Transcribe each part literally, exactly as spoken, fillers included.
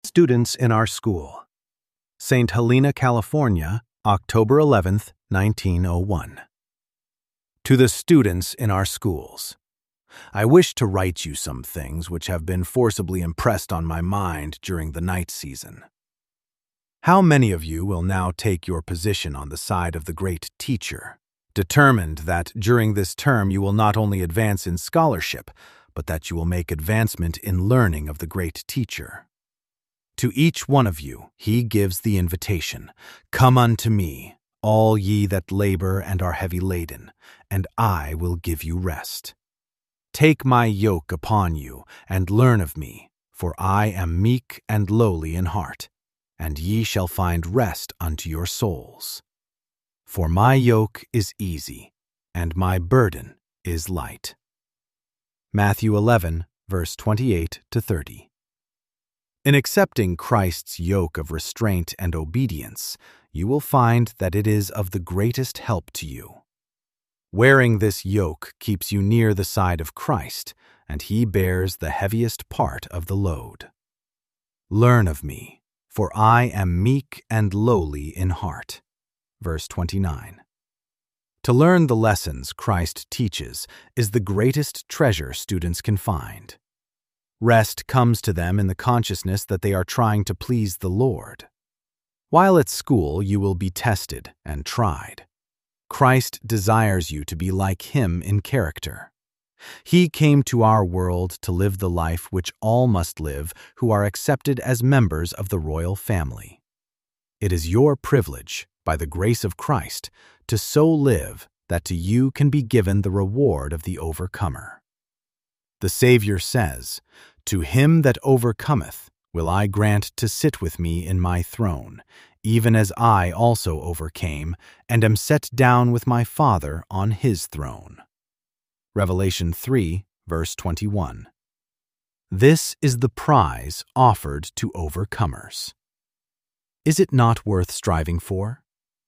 Students in our school. Saint Helena, California, October eleventh, nineteen oh one. To the students in our schools. I wish to write you some things which have been forcibly impressed on my mind during the night season. How many of you will now take your position on the side of the great teacher, determined that during this term you will not only advance in scholarship, but that you will make advancement in learning of the great teacher? To each one of you he gives the invitation, "Come unto me, all ye that labor and are heavy laden, and I will give you rest. Take my yoke upon you, and learn of me, for I am meek and lowly in heart, and ye shall find rest unto your souls. For my yoke is easy, and my burden is light." Matthew eleven, verse twenty-eight to thirty. In accepting Christ's yoke of restraint and obedience, you will find that it is of the greatest help to you. Wearing this yoke keeps you near the side of Christ, and he bears the heaviest part of the load. Learn of me, for I am meek and lowly in heart. Verse twenty-nine. To learn the lessons Christ teaches is the greatest treasure students can find. Rest comes to them in the consciousness that they are trying to please the Lord. While at school, you will be tested and tried. Christ desires you to be like him in character. He came to our world to live the life which all must live who are accepted as members of the royal family. It is your privilege, by the grace of Christ, to so live that to you can be given the reward of the overcomer. The Savior says, "To him that overcometh will I grant to sit with me in my throne, even as I also overcame, and am set down with my Father on his throne." Revelation three, verse twenty-one. This is the prize offered to overcomers. Is it not worth striving for?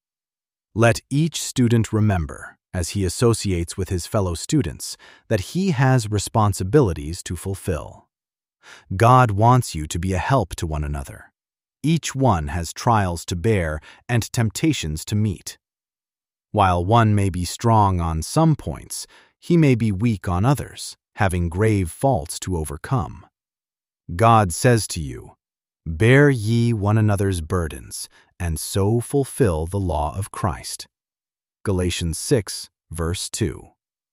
Let each student remember, as he associates with his fellow students, that he has responsibilities to fulfill. God wants you to be a help to one another. Each one has trials to bear and temptations to meet. While one may be strong on some points, he may be weak on others, having grave faults to overcome. God says to you, "Bear ye one another's burdens, and so fulfill the law of Christ." Galatians six, verse two.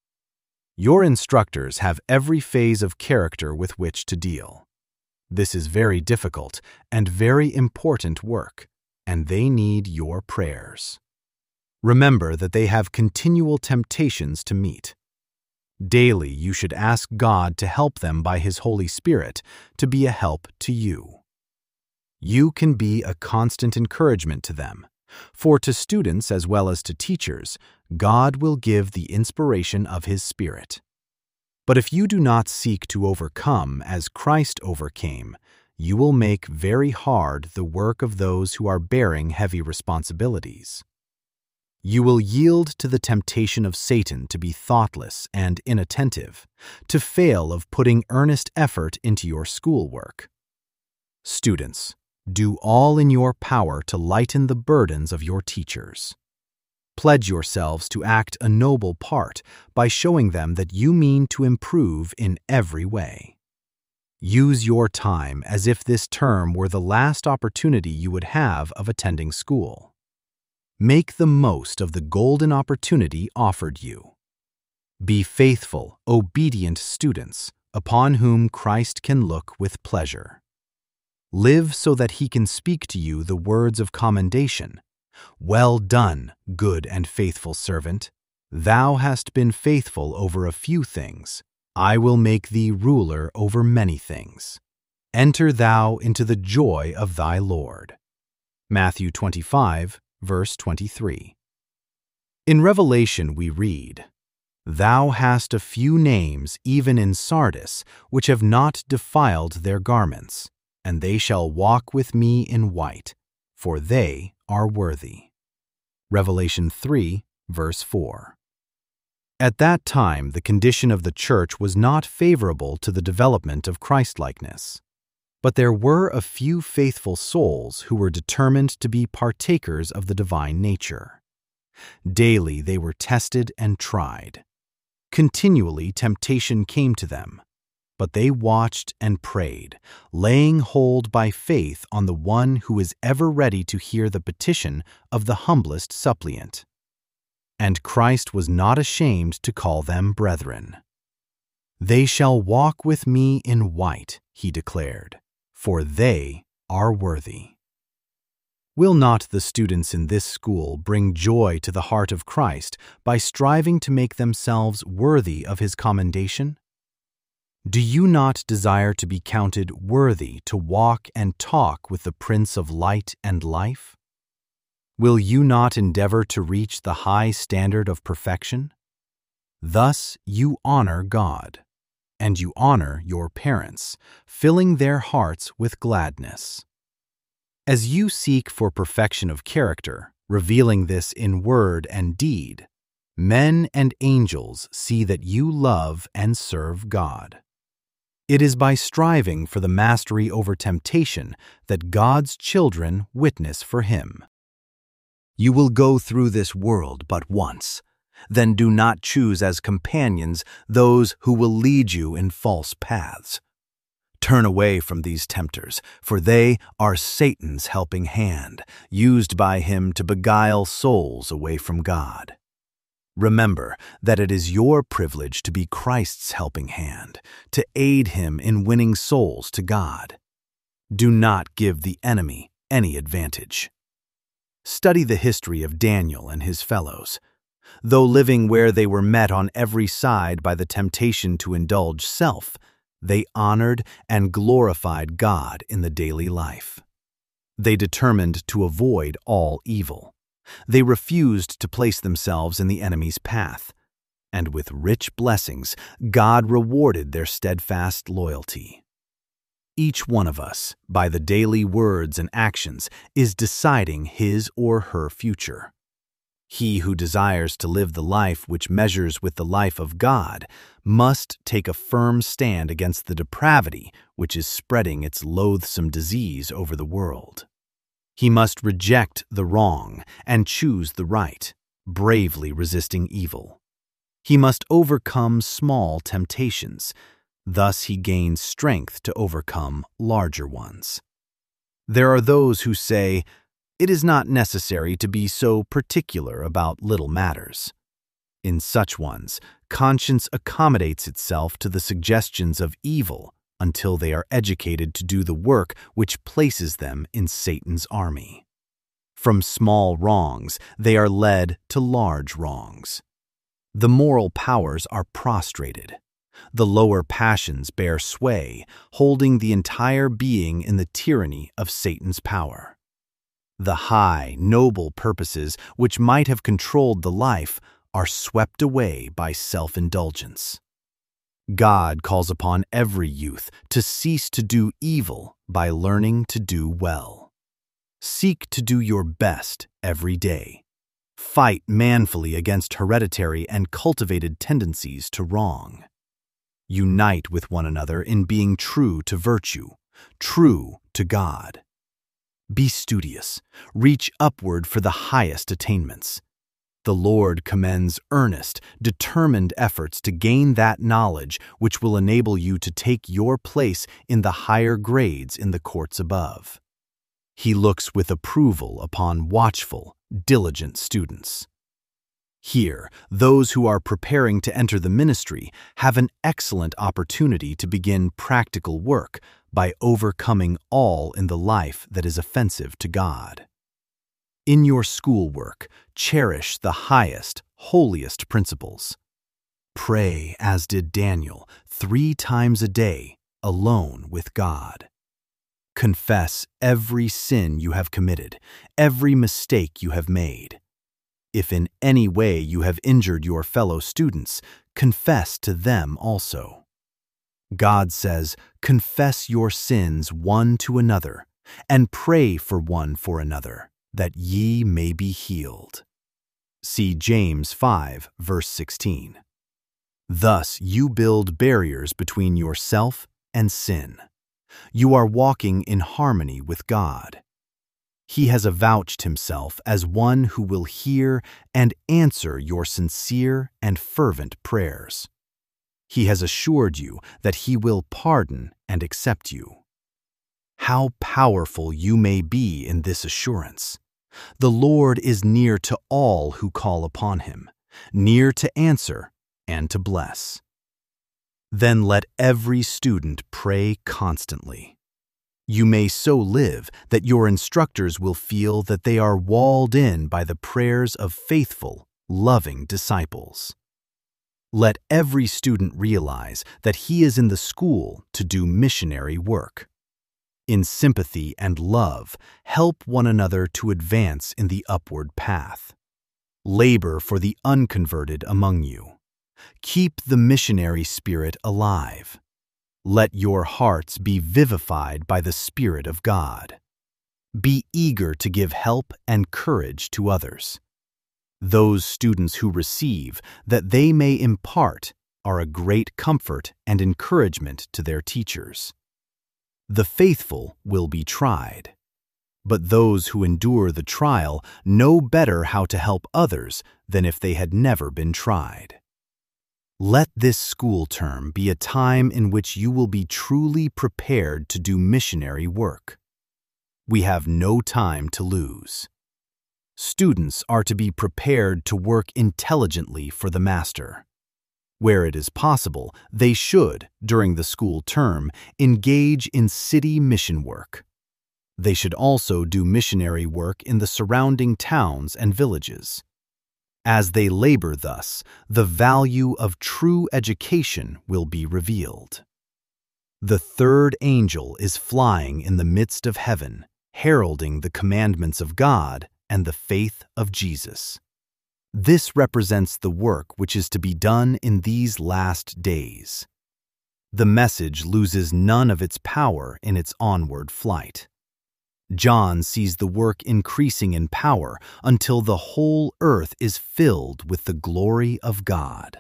Your instructors have every phase of character with which to deal. This is very difficult and very important work, and they need your prayers. Remember that they have continual temptations to meet. Daily you should ask God to help them by his Holy Spirit to be a help to you. You can be a constant encouragement to them, for to students as well as to teachers, God will give the inspiration of his Spirit. But if you do not seek to overcome as Christ overcame, you will make very hard the work of those who are bearing heavy responsibilities. You will yield to the temptation of Satan to be thoughtless and inattentive, to fail of putting earnest effort into your schoolwork. Students, do all in your power to lighten the burdens of your teachers. Pledge yourselves to act a noble part by showing them that you mean to improve in every way. Use your time as if this term were the last opportunity you would have of attending school. Make the most of the golden opportunity offered you. Be faithful, obedient students, upon whom Christ can look with pleasure. Live so that he can speak to you the words of commendation. "Well done, good and faithful servant. Thou hast been faithful over a few things. I will make thee ruler over many things. Enter thou into the joy of thy Lord." Matthew twenty-five, verse twenty-three. In Revelation we read, "Thou hast a few names even in Sardis, which have not defiled their garments, and they shall walk with me in white, for they are worthy." Revelation three, verse four. At that time, the condition of the church was not favorable to the development of Christlikeness. But there were a few faithful souls who were determined to be partakers of the divine nature. Daily they were tested and tried. Continually temptation came to them, but they watched and prayed, laying hold by faith on the one who is ever ready to hear the petition of the humblest suppliant. And Christ was not ashamed to call them brethren. "They shall walk with me in white," he declared, "for they are worthy." Will not the students in this school bring joy to the heart of Christ by striving to make themselves worthy of his commendation? Do you not desire to be counted worthy to walk and talk with the Prince of Light and Life? Will you not endeavor to reach the high standard of perfection? Thus you honor God, and you honor your parents, filling their hearts with gladness. As you seek for perfection of character, revealing this in word and deed, men and angels see that you love and serve God. It is by striving for the mastery over temptation that God's children witness for him. You will go through this world but once. Then do not choose as companions those who will lead you in false paths. Turn away from these tempters, for they are Satan's helping hand, used by him to beguile souls away from God. Remember that it is your privilege to be Christ's helping hand, to aid him in winning souls to God. Do not give the enemy any advantage. Study the history of Daniel and his fellows. Though living where they were met on every side by the temptation to indulge self, they honored and glorified God in the daily life. They determined to avoid all evil. They refused to place themselves in the enemy's path, and with rich blessings, God rewarded their steadfast loyalty. Each one of us, by the daily words and actions, is deciding his or her future. He who desires to live the life which measures with the life of God must take a firm stand against the depravity which is spreading its loathsome disease over the world. He must reject the wrong and choose the right, bravely resisting evil. He must overcome small temptations. Thus he gains strength to overcome larger ones. There are those who say, "It is not necessary to be so particular about little matters." In such ones, conscience accommodates itself to the suggestions of evil until they are educated to do the work which places them in Satan's army. From small wrongs, they are led to large wrongs. The moral powers are prostrated. The lower passions bear sway, holding the entire being in the tyranny of Satan's power. The high, noble purposes which might have controlled the life are swept away by self-indulgence. God calls upon every youth to cease to do evil by learning to do well. Seek to do your best every day. Fight manfully against hereditary and cultivated tendencies to wrong. Unite with one another in being true to virtue, true to God. Be studious. Reach upward for the highest attainments. The Lord commends earnest, determined efforts to gain that knowledge which will enable you to take your place in the higher grades in the courts above. He looks with approval upon watchful, diligent students. Here, those who are preparing to enter the ministry have an excellent opportunity to begin practical work by overcoming all in the life that is offensive to God. In your schoolwork, cherish the highest, holiest principles. Pray, as did Daniel, three times a day, alone with God. Confess every sin you have committed, every mistake you have made. If in any way you have injured your fellow students, confess to them also. God says, "Confess your sins one to another, and pray for one for another, that ye may be healed." See James five, verse sixteen. Thus you build barriers between yourself and sin. You are walking in harmony with God. He has avouched himself as one who will hear and answer your sincere and fervent prayers. He has assured you that he will pardon and accept you. How powerful you may be in this assurance! The Lord is near to all who call upon him, near to answer and to bless. Then let every student pray constantly. You may so live that your instructors will feel that they are walled in by the prayers of faithful, loving disciples. Let every student realize that he is in the school to do missionary work. In sympathy and love, help one another to advance in the upward path. Labor for the unconverted among you. Keep the missionary spirit alive. Let your hearts be vivified by the Spirit of God. Be eager to give help and courage to others. Those students who receive that they may impart are a great comfort and encouragement to their teachers. The faithful will be tried, but those who endure the trial know better how to help others than if they had never been tried. Let this school term be a time in which you will be truly prepared to do missionary work. We have no time to lose. Students are to be prepared to work intelligently for the Master. Where it is possible, they should, during the school term, engage in city mission work. They should also do missionary work in the surrounding towns and villages. As they labor thus, the value of true education will be revealed. The third angel is flying in the midst of heaven, heralding the commandments of God and the faith of Jesus. This represents the work which is to be done in these last days. The message loses none of its power in its onward flight. John sees the work increasing in power until the whole earth is filled with the glory of God.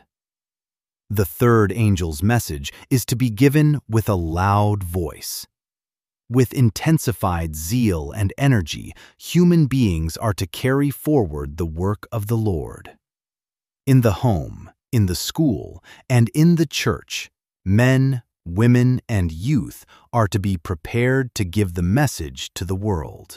The third angel's message is to be given with a loud voice. With intensified zeal and energy, human beings are to carry forward the work of the Lord. In the home, in the school, and in the church, men, women, and youth are to be prepared to give the message to the world.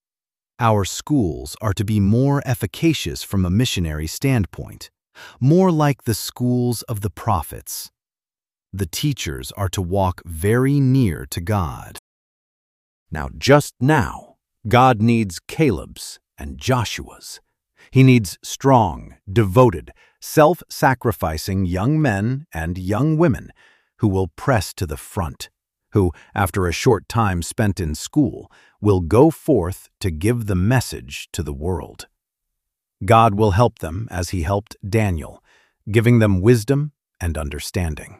Our schools are to be more efficacious from a missionary standpoint, more like the schools of the prophets. The teachers are to walk very near to God. Now, just now, God needs Caleb's and Joshua's. He needs strong, devoted, self-sacrificing young men and young women who will press to the front, who, after a short time spent in school, will go forth to give the message to the world. God will help them as he helped Daniel, giving them wisdom and understanding.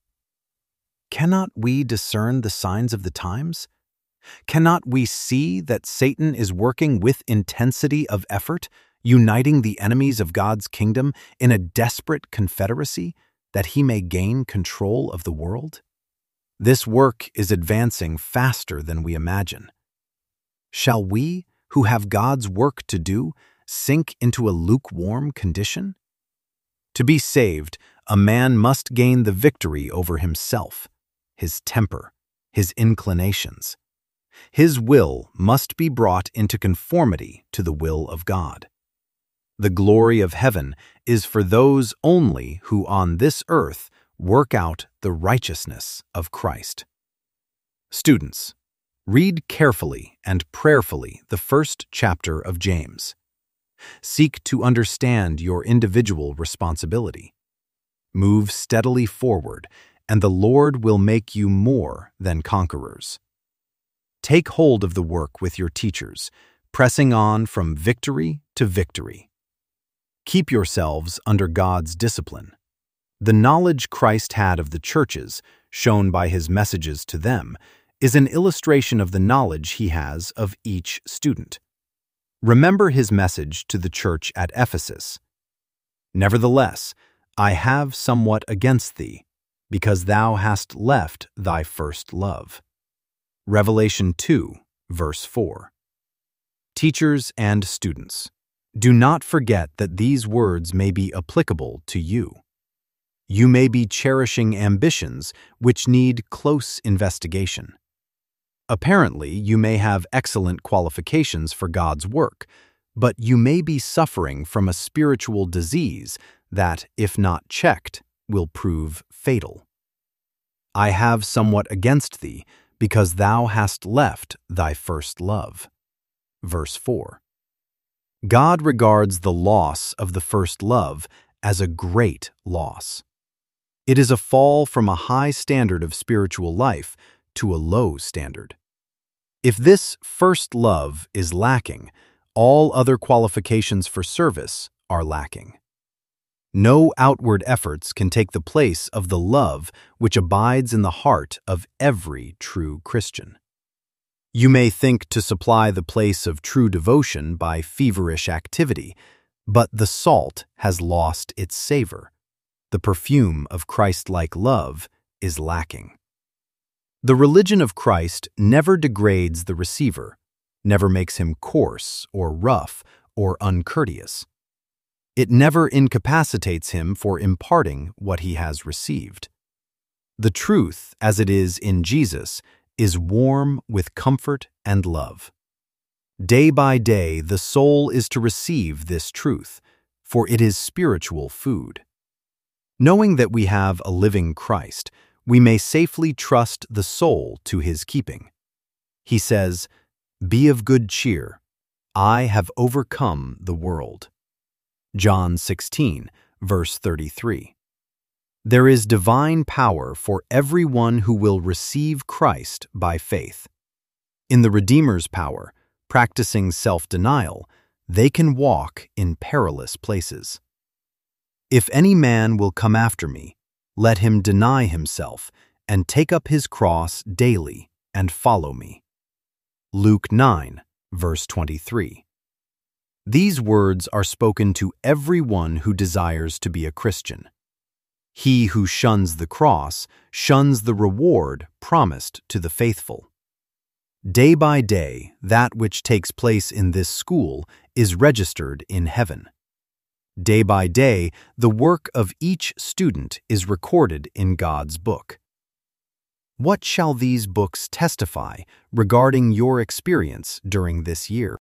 Cannot we discern the signs of the times? Cannot we see that Satan is working with intensity of effort, uniting the enemies of God's kingdom in a desperate confederacy, that he may gain control of the world? This work is advancing faster than we imagine. Shall we, who have God's work to do, sink into a lukewarm condition? To be saved, a man must gain the victory over himself, his temper, his inclinations. His will must be brought into conformity to the will of God. The glory of heaven is for those only who on this earth work out the righteousness of Christ. Students, read carefully and prayerfully the first chapter of James. Seek to understand your individual responsibility. Move steadily forward, and the Lord will make you more than conquerors. Take hold of the work with your teachers, pressing on from victory to victory. Keep yourselves under God's discipline. The knowledge Christ had of the churches, shown by his messages to them, is an illustration of the knowledge he has of each student. Remember his message to the church at Ephesus. Nevertheless, I have somewhat against thee, because thou hast left thy first love. Revelation two, verse four. Teachers and students, do not forget that these words may be applicable to you. You may be cherishing ambitions which need close investigation. Apparently, you may have excellent qualifications for God's work, but you may be suffering from a spiritual disease that, if not checked, will prove fatal. I have somewhat against thee, because thou hast left thy first love. Verse four. God regards the loss of the first love as a great loss. It is a fall from a high standard of spiritual life to a low standard. If this first love is lacking, all other qualifications for service are lacking. No outward efforts can take the place of the love which abides in the heart of every true Christian. You may think to supply the place of true devotion by feverish activity, but the salt has lost its savor. The perfume of Christ-like love is lacking. The religion of Christ never degrades the receiver, never makes him coarse or rough or uncourteous. It never incapacitates him for imparting what he has received. The truth, as it is in Jesus, is warm with comfort and love. Day by day, the soul is to receive this truth, for it is spiritual food. Knowing that we have a living Christ, we may safely trust the soul to his keeping. He says, "Be of good cheer. I have overcome the world." John sixteen, verse thirty-three. There is divine power for everyone who will receive Christ by faith. In the Redeemer's power, practicing self-denial, they can walk in perilous places. If any man will come after me, let him deny himself and take up his cross daily and follow me. Luke nine, verse twenty-three. These words are spoken to everyone who desires to be a Christian. He who shuns the cross shuns the reward promised to the faithful. Day by day, that which takes place in this school is registered in heaven. Day by day, the work of each student is recorded in God's book. What shall these books testify regarding your experience during this year?